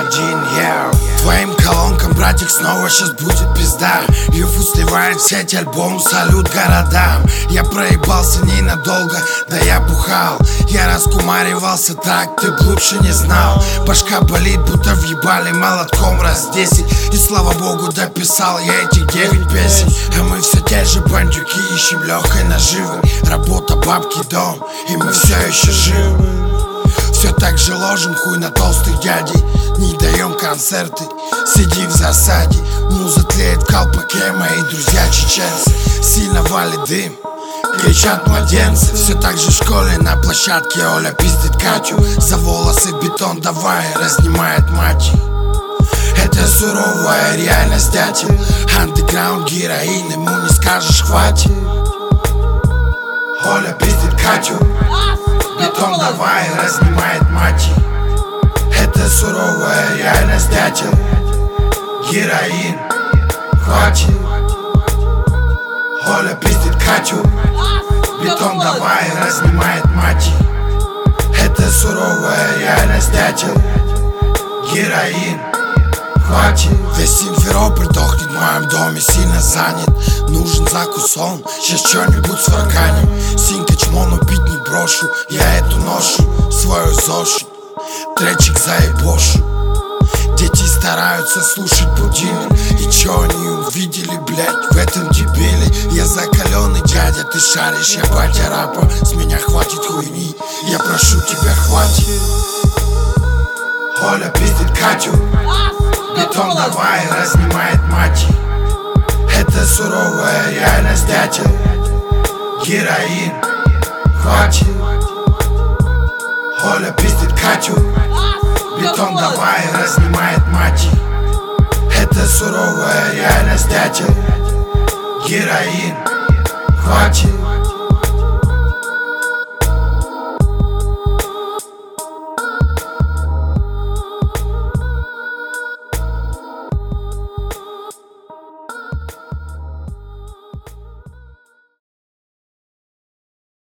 один, Твоим колонкам, братик, снова сейчас будет пизда. Юфу сливает в сеть альбом «Салют городам». Я проебался ненадолго, да я бухал. Я раскумаривался так, ты б лучше не знал. Башка болит, будто въебали молотком раз 10. И слава богу, дописал я этих 9 песен. А мы все те же бандюки, ищем легкой наживы. Работа, бабки, дом, и мы все еще живы. Все так же ложим хуй на толстых дядей. Не даем концерты, сидим в засаде. Муза тлеет в колпаке, мои друзья чеченцы. Сильно валит дым, кричат младенцы. Все так же в школе на площадке Оля пиздит Катю. За волосы в бетон давай, разнимает мать. Это суровая реальность, дятел. Андеграунд, героин, ему не скажешь хватит. Оля пиздит Катю, бетон давай, разнимает мать. Это суровая реальность, дятел. Героин, хватит. Оля пиздит Катю, бетон давай, разнимает мать. Это суровая реальность, дятел. Героин, хватит. Весь Симферополь дохнет, в моем доме сильно занят. Нужен закусон, сейчас что-нибудь сварганим. Синька чмо, но пить не брошу. Я эту ношу, свою зошит. Тречик заебошу. Дети стараются слушать будильник. И чё они увидели, блять, в этом дебиле? Я закаленный дядя, ты шаришь, я батя рапа. С меня хватит хуйни, я прошу тебя, хватит. Оля пиздит Катю, бетон давай, разнимает мать. Это суровая реальность, дятел. Героин, хватит. Оля пиздит Катю, бетон давай, разнимает мать. Это суровая реальность, дятел. Героин, хватит.